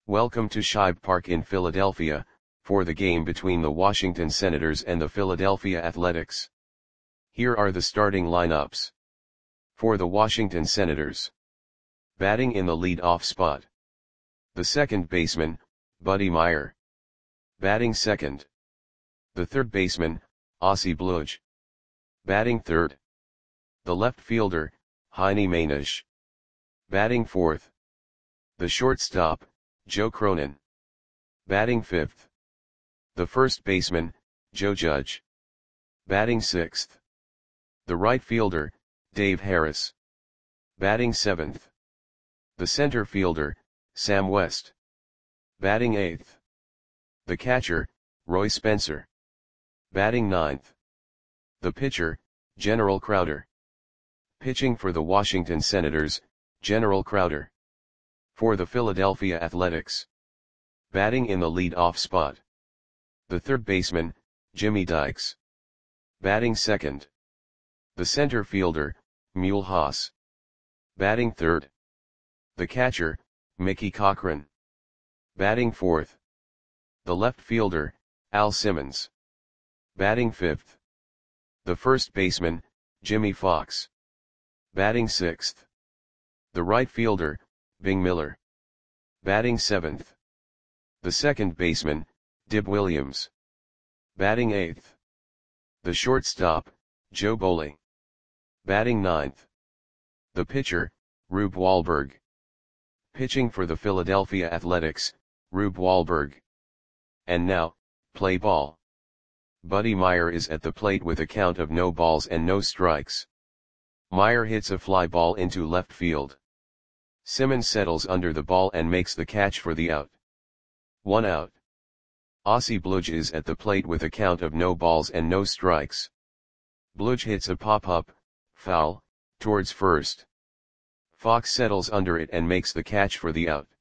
Welcome to Shibe Park in Philadelphia, for the game between the Washington Senators and the Philadelphia Athletics. Here are the starting lineups. For the Washington Senators. Batting in the lead-off spot. The second baseman, Buddy Myer. Batting second. The third baseman, Ossie Bludge. Batting third. The left fielder, Heini Mainish. Batting fourth. The shortstop, Joe Cronin. Batting fifth. The first baseman, Joe Judge. Batting sixth. The right fielder, Dave Harris. Batting seventh. The center fielder, Sam West. Batting eighth. The catcher, Roy Spencer. Batting ninth. The pitcher, General Crowder. Pitching for the Washington Senators, General Crowder. For the Philadelphia Athletics. Batting in the lead-off spot. The third baseman, Jimmy Dykes. Batting second. The center fielder, Mule Haas. Batting third. The catcher, Mickey Cochrane. Batting fourth. The left fielder, Al Simmons. Batting fifth. The first baseman, Jimmy Fox. Batting sixth. The right fielder, Bing Miller. Batting seventh. The second baseman, Dib Williams. Batting eighth. The shortstop, Joe Boley. Batting ninth. The pitcher, Rube Wahlberg. Pitching for the Philadelphia Athletics, Rube Wahlberg. And now, play ball. Buddy Myer is at the plate with a count of no balls and no strikes. Myer hits a fly ball into left field. Simmons settles under the ball and makes the catch for the out. 1 out. Ossie Bludge is at the plate with a count of no balls and no strikes. Bludge hits a pop-up, foul, towards first. Fox settles under it and makes the catch for the out.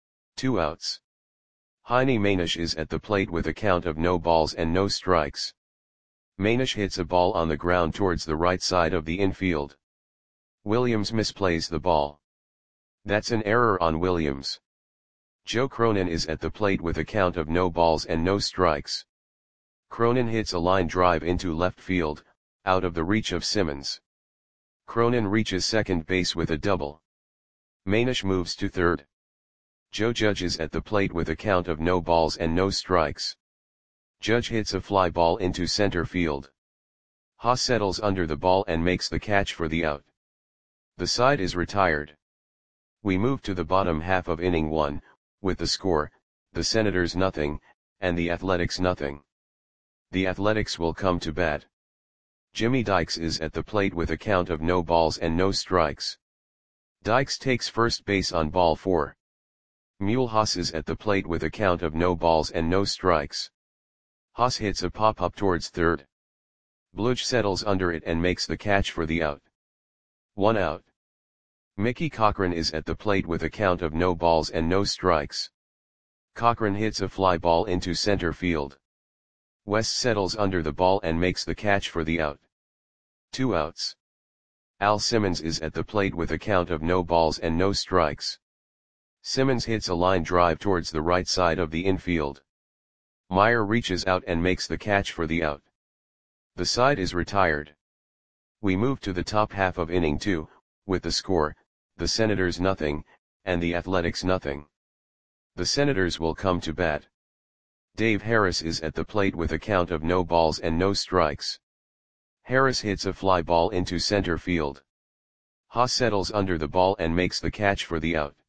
2 outs. Heini Mainish is at the plate with a count of no balls and no strikes. Mainish hits a ball on the ground towards the right side of the infield. Williams misplays the ball. That's an error on Williams. Joe Cronin is at the plate with a count of no balls and no strikes. Cronin hits a line drive into left field, out of the reach of Simmons. Cronin reaches second base with a double. Mainish moves to third. Joe Judge is at the plate with a count of no balls and no strikes. Judge hits a fly ball into center field. Haas settles under the ball and makes the catch for the out. The side is retired. We move to the bottom half of inning 1, with the score, the Senators nothing, and the Athletics nothing. The Athletics will come to bat. Jimmy Dykes is at the plate with a count of no balls and no strikes. Dykes takes first base on ball 4. Mule Haas is at the plate with a count of no balls and no strikes. Haas hits a pop-up towards third. Bludge settles under it and makes the catch for the out. 1 out. Mickey Cochrane is at the plate with a count of no balls and no strikes. Cochrane hits a fly ball into center field. West settles under the ball and makes the catch for the out. 2 outs. Al Simmons is at the plate with a count of no balls and no strikes. Simmons hits a line drive towards the right side of the infield. Myer reaches out and makes the catch for the out. The side is retired. We move to the top half of inning 2, with the score, the Senators nothing, and the Athletics nothing. The Senators will come to bat. Dave Harris is at the plate with a count of no balls and no strikes. Harris hits a fly ball into center field. Haas settles under the ball and makes the catch for the out.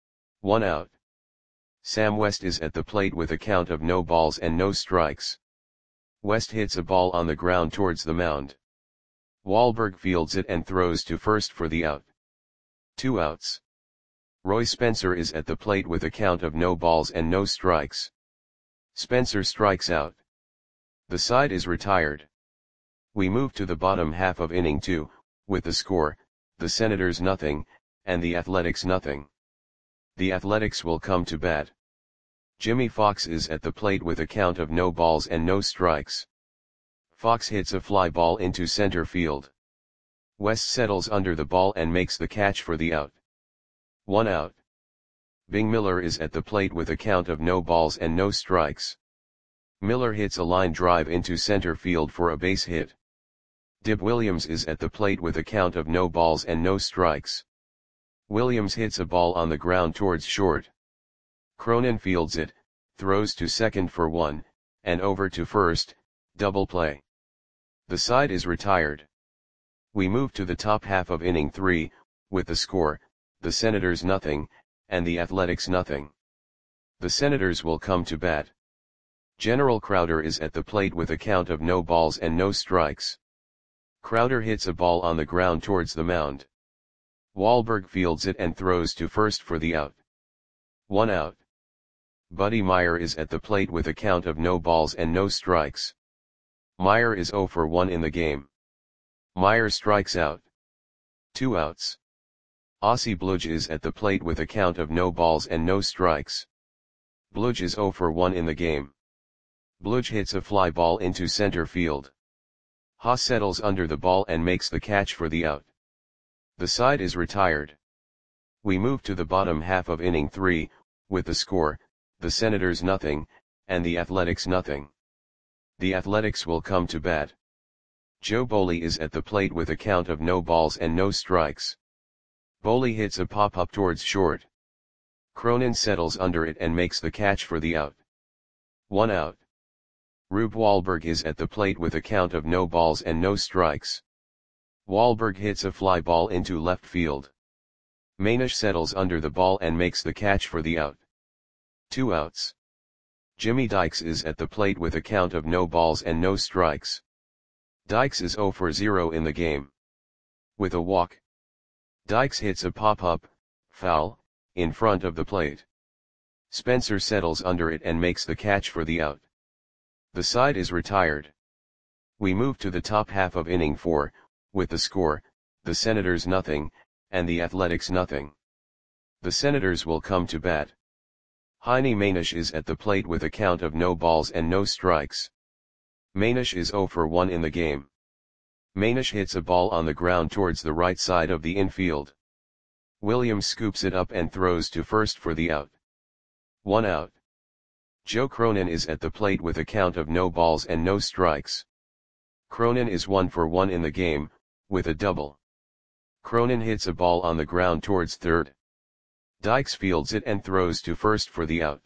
1 out. Sam West is at the plate with a count of no balls and no strikes. West hits a ball on the ground towards the mound. Wahlberg fields it and throws to first for the out. 2 outs. Roy Spencer is at the plate with a count of no balls and no strikes. Spencer strikes out. The side is retired. We move to the bottom half of inning 2, with the score, the Senators nothing, and the Athletics nothing. The Athletics will come to bat. Jimmy Fox is at the plate with a count of no balls and no strikes. Fox hits a fly ball into center field. West settles under the ball and makes the catch for the out. 1 out. Bing Miller is at the plate with a count of no balls and no strikes. Miller hits a line drive into center field for a base hit. Dib Williams is at the plate with a count of no balls and no strikes. Williams hits a ball on the ground towards short. Cronin fields it, throws to second for one, and over to first, double play. The side is retired. We move to the top half of inning 3, with the score, the Senators nothing, and the Athletics nothing. The Senators will come to bat. General Crowder is at the plate with a count of no balls and no strikes. Crowder hits a ball on the ground towards the mound. Wahlberg fields it and throws to first for the out. 1 out. Buddy Meyer is at the plate with a count of no balls and no strikes. Meyer is 0 for 1 in the game. Meyer strikes out. 2 outs. Ossie Bludge is at the plate with a count of no balls and no strikes. Bludge is 0 for 1 in the game. Bludge hits a fly ball into center field. Haas settles under the ball and makes the catch for the out. The side is retired. We move to the bottom half of inning 3, with the score, the Senators nothing, and the Athletics nothing. The Athletics will come to bat. Joe Boley is at the plate with a count of no balls and no strikes. Boley hits a pop-up towards short. Cronin settles under it and makes the catch for the out. 1 out. Rube Wahlberg is at the plate with a count of no balls and no strikes. Wahlberg hits a fly ball into left field. Manish settles under the ball and makes the catch for the out. 2 outs. Jimmy Dykes is at the plate with a count of no balls and no strikes. Dykes is 0 for 0 in the game. With a walk. Dykes hits a pop-up, foul, in front of the plate. Spencer settles under it and makes the catch for the out. The side is retired. We move to the top half of inning 4, with the score, the Senators nothing, and the Athletics nothing. The Senators will come to bat. Heine Manish is at the plate with a count of no balls and no strikes. Manish is 0 for 1 in the game. Manish hits a ball on the ground towards the right side of the infield. Williams scoops it up and throws to first for the out. 1 out. Joe Cronin is at the plate with a count of no balls and no strikes. Cronin is 1 for 1 in the game, with a double. Cronin hits a ball on the ground towards third. Dykes fields it and throws to first for the out.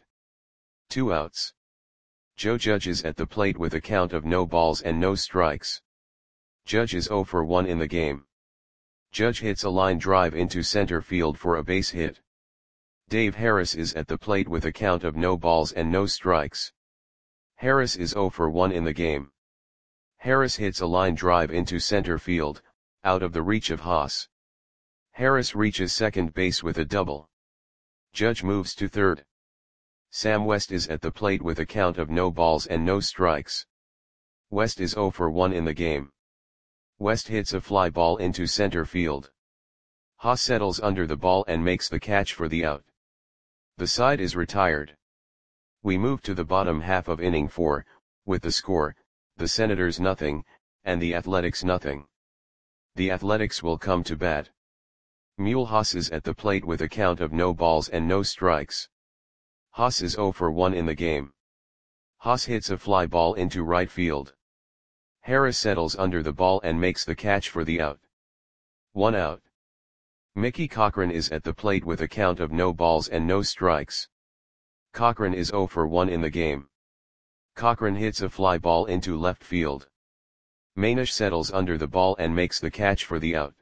2 outs. Joe Judge is at the plate with a count of no balls and no strikes. Judge is 0 for 1 in the game. Judge hits a line drive into center field for a base hit. Dave Harris is at the plate with a count of no balls and no strikes. Harris is 0 for 1 in the game. Harris hits a line drive into center field, out of the reach of Haas. Harris reaches second base with a double. Judge moves to third. Sam West is at the plate with a count of no balls and no strikes. West is 0 for 1 in the game. West hits a fly ball into center field. Haas settles under the ball and makes the catch for the out. The side is retired. We move to the bottom half of inning 4, with the score, the Senators nothing, and the Athletics nothing. The Athletics will come to bat. Mule Haas is at the plate with a count of no balls and no strikes. Haas is 0 for 1 in the game. Haas hits a fly ball into right field. Harris settles under the ball and makes the catch for the out. 1 out. Mickey Cochrane is at the plate with a count of no balls and no strikes. Cochrane is 0 for 1 in the game. Cochrane hits a fly ball into left field. Manish settles under the ball and makes the catch for the out.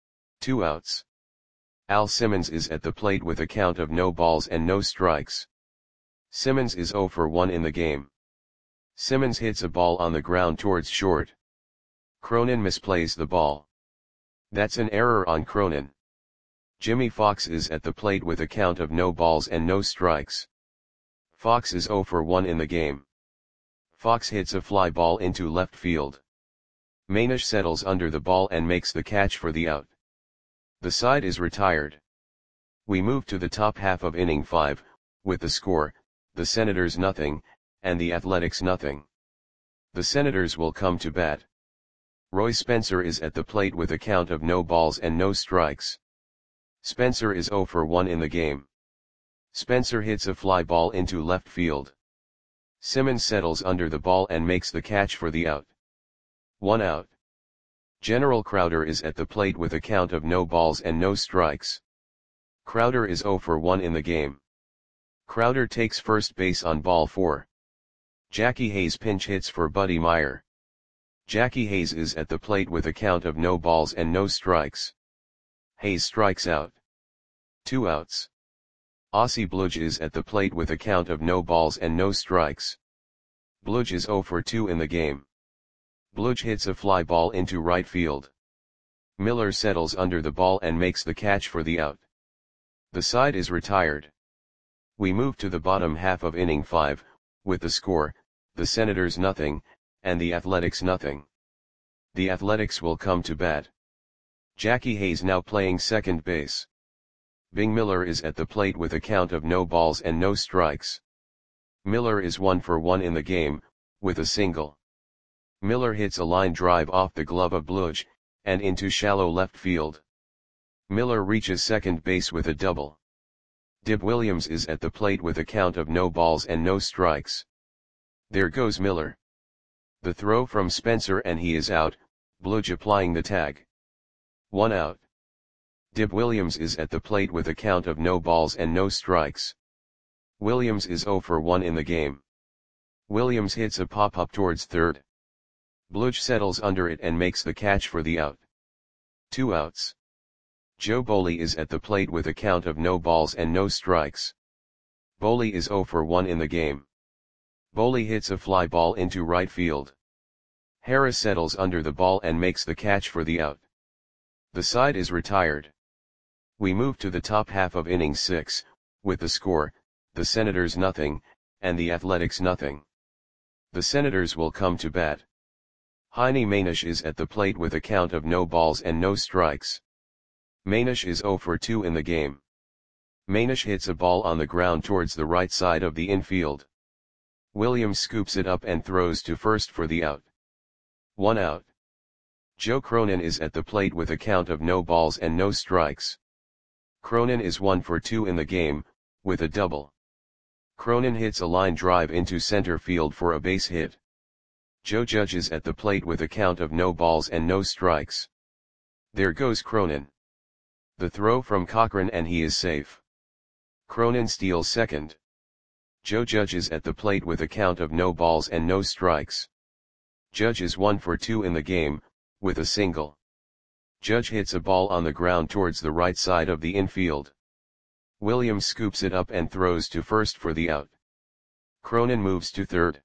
2 outs. Al Simmons is at the plate with a count of no balls and no strikes. Simmons is 0 for 1 in the game. Simmons hits a ball on the ground towards short. Cronin misplays the ball. That's an error on Cronin. Jimmy Fox is at the plate with a count of no balls and no strikes. Fox is 0 for 1 in the game. Fox hits a fly ball into left field. Manish settles under the ball and makes the catch for the out. The side is retired. We move to the top half of inning 5, with the score, the Senators nothing, and the Athletics nothing. The Senators will come to bat. Roy Spencer is at the plate with a count of no balls and no strikes. Spencer is 0 for 1 in the game. Spencer hits a fly ball into left field. Simmons settles under the ball and makes the catch for the out. 1 out. General Crowder is at the plate with a count of no balls and no strikes. Crowder is 0 for 1 in the game. Crowder takes first base on ball 4. Jackie Hayes pinch hits for Buddy Meyer. Jackie Hayes is at the plate with a count of no balls and no strikes. Hayes strikes out. 2 outs. Ossie Bludge is at the plate with a count of no balls and no strikes. Bludge is 0 for 2 in the game. Bludge hits a fly ball into right field. Miller settles under the ball and makes the catch for the out. The side is retired. We move to the bottom half of inning 5, with the score, the Senators nothing, and the Athletics nothing. The Athletics will come to bat. Jackie Hayes now playing second base. Bing Miller is at the plate with a count of no balls and no strikes. Miller is 1 for 1 in the game, with a single. Miller hits a line drive off the glove of Bludge, and into shallow left field. Miller reaches second base with a double. Dib Williams is at the plate with a count of no balls and no strikes. There goes Miller. The throw from Spencer and he is out, Bludge applying the tag. 1 out. Dib Williams is at the plate with a count of no balls and no strikes. Williams is 0 for 1 in the game. Williams hits a pop-up towards third. Bludge settles under it and makes the catch for the out. 2 outs. Joe Boley is at the plate with a count of no balls and no strikes. Boley is 0 for 1 in the game. Boley hits a fly ball into right field. Harris settles under the ball and makes the catch for the out. The side is retired. We move to the top half of inning 6, with the score, the Senators nothing, and the Athletics nothing. The Senators will come to bat. Heine Manish is at the plate with a count of no balls and no strikes. Manish is 0 for 2 in the game. Manish hits a ball on the ground towards the right side of the infield. Williams scoops it up and throws to first for the out. 1 out. Joe Cronin is at the plate with a count of no balls and no strikes. Cronin is 1 for 2 in the game, with a double. Cronin hits a line drive into center field for a base hit. Joe Judge is at the plate with a count of no balls and no strikes. There goes Cronin. The throw from Cochran and he is safe. Cronin steals second. Joe Judge is at the plate with a count of no balls and no strikes. Judge is 1 for 2 in the game, with a single. Judge hits a ball on the ground towards the right side of the infield. Williams scoops it up and throws to first for the out. Cronin moves to third.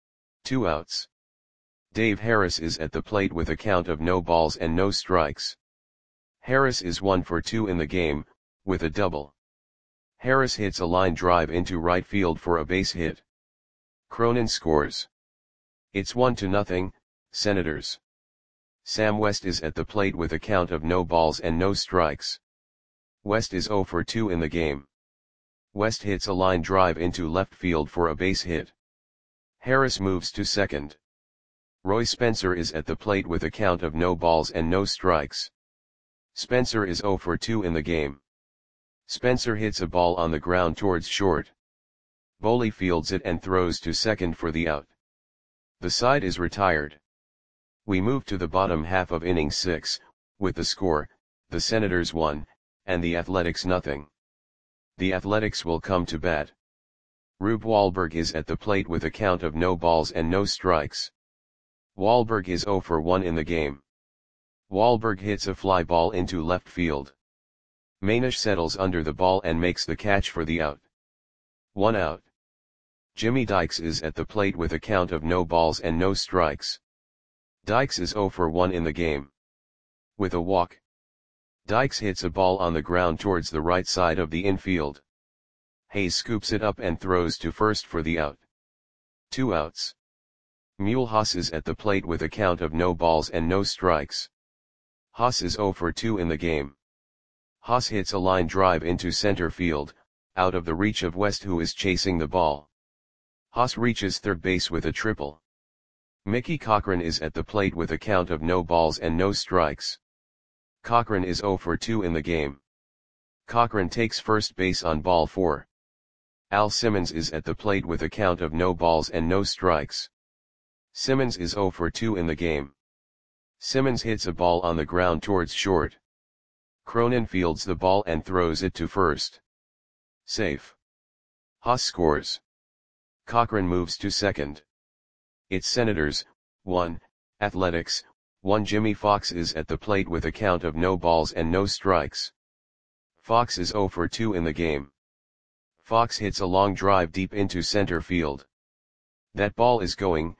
2 outs. Dave Harris is at the plate with a count of no balls and no strikes. Harris is 1 for 2 in the game, with a double. Harris hits a line drive into right field for a base hit. Cronin scores. It's 1-0, Senators. Sam West is at the plate with a count of no balls and no strikes. West is 0 for 2 in the game. West hits a line drive into left field for a base hit. Harris moves to second. Roy Spencer is at the plate with a count of no balls and no strikes. Spencer is 0 for 2 in the game. Spencer hits a ball on the ground towards short. Boley fields it and throws to second for the out. The side is retired. We move to the bottom half of inning 6, with the score, the Senators 1, and the Athletics nothing. The Athletics will come to bat. Rube Wahlberg is at the plate with a count of no balls and no strikes. Wahlberg is 0 for 1 in the game. Wahlberg hits a fly ball into left field. Manish settles under the ball and makes the catch for the out. 1 out. Jimmy Dykes is at the plate with a count of no balls and no strikes. Dykes is 0 for 1 in the game. With a walk. Dykes hits a ball on the ground towards the right side of the infield. Hayes scoops it up and throws to first for the out. 2 outs. Mule Haas is at the plate with a count of no balls and no strikes. Haas is 0 for 2 in the game. Haas hits a line drive into center field, out of the reach of West who is chasing the ball. Haas reaches third base with a triple. Mickey Cochran is at the plate with a count of no balls and no strikes. Cochran is 0 for 2 in the game. Cochran takes first base on ball 4. Al Simmons is at the plate with a count of no balls and no strikes. Simmons is 0 for 2 in the game. Simmons hits a ball on the ground towards short. Cronin fields the ball and throws it to first. Safe. Haas scores. Cochran moves to second. It's Senators, 1, Athletics, 1. Jimmy Fox is at the plate with a count of no balls and no strikes. Fox is 0 for 2 in the game. Fox hits a long drive deep into center field. That ball is gone.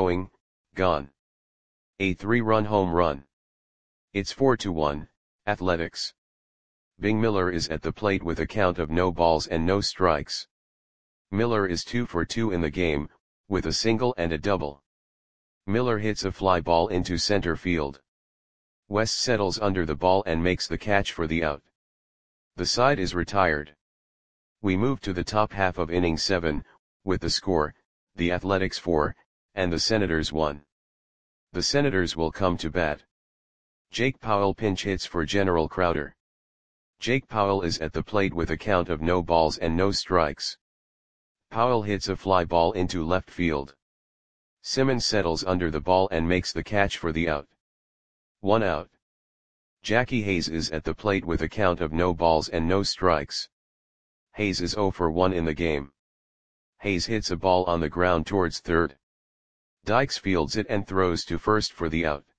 A 3-run home run. It's 4-1, Athletics. Bing Miller is at the plate with a count of no balls and no strikes. Miller is 2 for 2 in the game, with a single and a double. Miller hits a fly ball into center field. West settles under the ball and makes the catch for the out. The side is retired. We move to the top half of inning 7, with the score, the Athletics 4, and the Senators 1. The Senators will come to bat. Jake Powell pinch hits for General Crowder. Jake Powell is at the plate with a count of no balls and no strikes. Powell hits a fly ball into left field. Simmons settles under the ball and makes the catch for the out. 1 out. Jackie Hayes is at the plate with a count of no balls and no strikes. Hayes is 0 for 1 in the game. Hayes hits a ball on the ground towards third. Dykes fields it and throws to first for the out.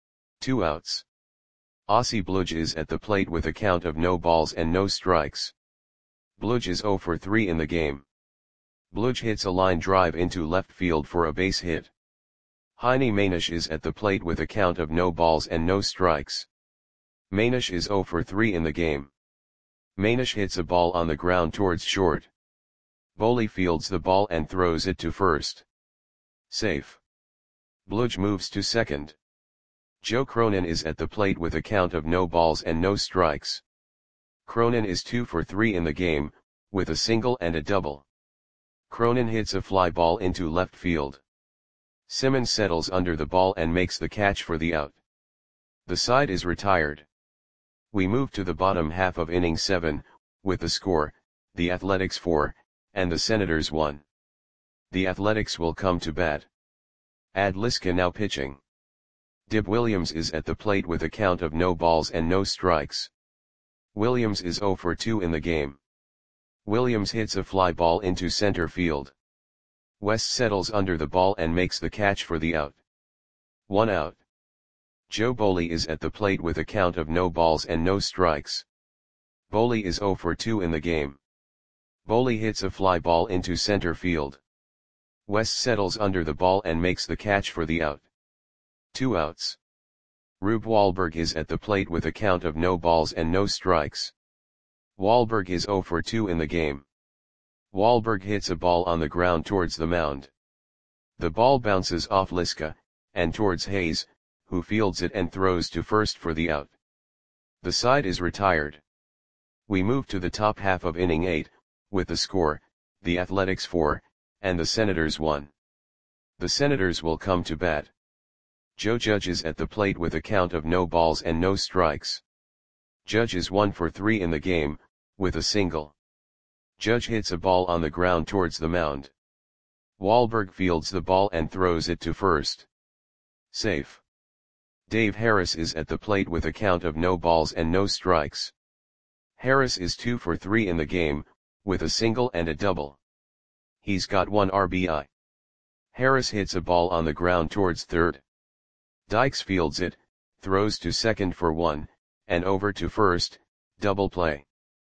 2 outs. Ossie Bludge is at the plate with a count of no balls and no strikes. Bludge is 0 for 3 in the game. Bludge hits a line drive into left field for a base hit. Heine Manish is at the plate with a count of no balls and no strikes. Manish is 0 for 3 in the game. Manish hits a ball on the ground towards short. Boley fields the ball and throws it to first. Safe. Bludge moves to second. Joe Cronin is at the plate with a count of no balls and no strikes. Cronin is 2 for 3 in the game, with a single and a double. Cronin hits a fly ball into left field. Simmons settles under the ball and makes the catch for the out. The side is retired. We move to the bottom half of inning 7, with the score, the Athletics 4, and the Senators 1. The Athletics will come to bat. Ad Liska now pitching. Dib Williams is at the plate with a count of no balls and no strikes. Williams is 0 for 2 in the game. Williams hits a fly ball into center field. West settles under the ball and makes the catch for the out. 1 out. Joe Boley is at the plate with a count of no balls and no strikes. Boley is 0 for 2 in the game. Boley hits a fly ball into center field. West settles under the ball and makes the catch for the out. 2 outs. Rube Wahlberg is at the plate with a count of no balls and no strikes. Wahlberg is 0 for 2 in the game. Wahlberg hits a ball on the ground towards the mound. The ball bounces off Liska, and towards Hayes, who fields it and throws to first for the out. The side is retired. We move to the top half of inning 8, with the score, the Athletics 4, and the Senators 1. The Senators will come to bat. Joe Judge is at the plate with a count of no balls and no strikes. Judge is 1 for 3 in the game, with a single. Judge hits a ball on the ground towards the mound. Wahlberg fields the ball and throws it to first. Safe. Dave Harris is at the plate with a count of no balls and no strikes. Harris is 2 for 3 in the game, with a single and a double. He's got 1 RBI. Harris hits a ball on the ground towards third. Dykes fields it, throws to second for 1, and over to first, double play.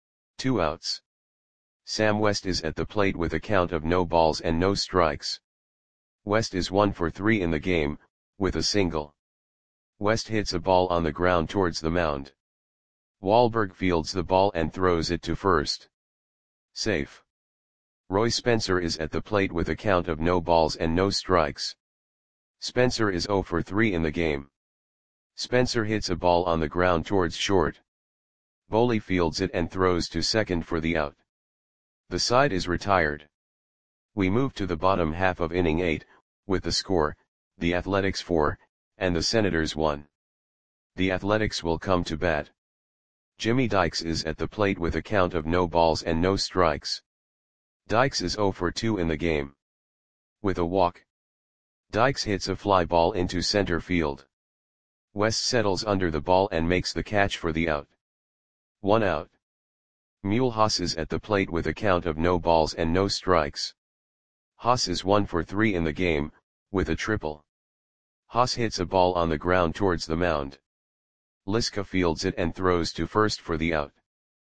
2 outs. Sam West is at the plate with a count of no balls and no strikes. West is 1 for 3 in the game, with a single. West hits a ball on the ground towards the mound. Wahlberg fields the ball and throws it to first. Safe. Roy Spencer is at the plate with a count of no balls and no strikes. Spencer is 0 for 3 in the game. Spencer hits a ball on the ground towards short. Boley fields it and throws to second for the out. The side is retired. We move to the bottom half of inning 8, with the score, the Athletics 4, and the Senators 1. The Athletics will come to bat. Jimmy Dykes is at the plate with a count of no balls and no strikes. Dykes is 0 for 2 in the game. With a walk, Dykes hits a fly ball into center field. West settles under the ball and makes the catch for the out. 1 out. Mulhouse is at the plate with a count of no balls and no strikes. Haas is 1 for 3 in the game, with a triple. Haas hits a ball on the ground towards the mound. Liska fields it and throws to first for the out.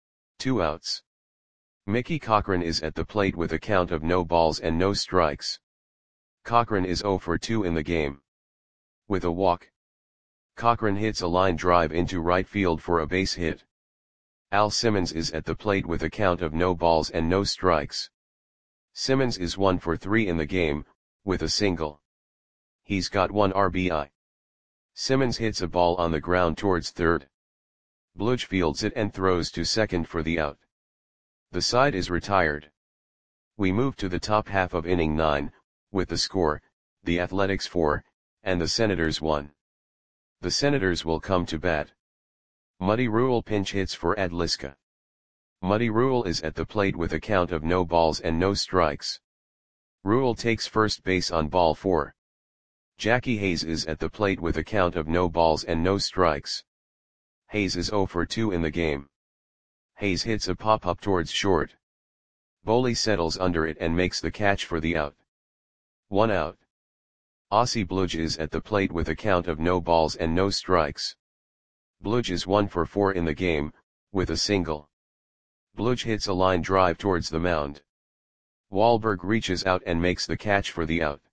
2 outs. Mickey Cochrane is at the plate with a count of no balls and no strikes. Cochrane is 0 for 2 in the game. With a walk, Cochrane hits a line drive into right field for a base hit. Al Simmons is at the plate with a count of no balls and no strikes. Simmons is 1 for 3 in the game, with a single. He's got 1 RBI. Simmons hits a ball on the ground towards third. Bludge fields it and throws to second for the out. The side is retired. We move to the top half of inning 9, with the score, the Athletics 4, and the Senators 1. The Senators will come to bat. Muddy Rule pinch hits for Ed Liska. Muddy Rule is at the plate with a count of no balls and no strikes. Rule takes first base on ball 4. Jackie Hayes is at the plate with a count of no balls and no strikes. Hayes is 0 for 2 in the game. Hayes hits a pop-up towards short. Boley settles under it and makes the catch for the out. 1 out. Aussie Bludge is at the plate with a count of no balls and no strikes. Bludge is 1 for 4 in the game, with a single. Bludge hits a line drive towards the mound. Wahlberg reaches out and makes the catch for the out.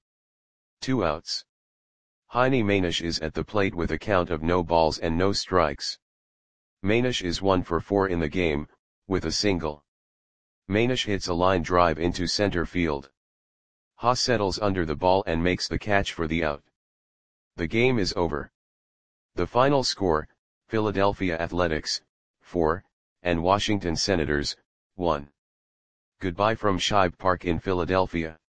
2 outs. Heine Manish is at the plate with a count of no balls and no strikes. Manish is 1 for 4 in the game, with a single. Manish hits a line drive into center field. Haas settles under the ball and makes the catch for the out. The game is over. The final score, Philadelphia Athletics, 4, and Washington Senators, 1. Goodbye from Shibe Park in Philadelphia.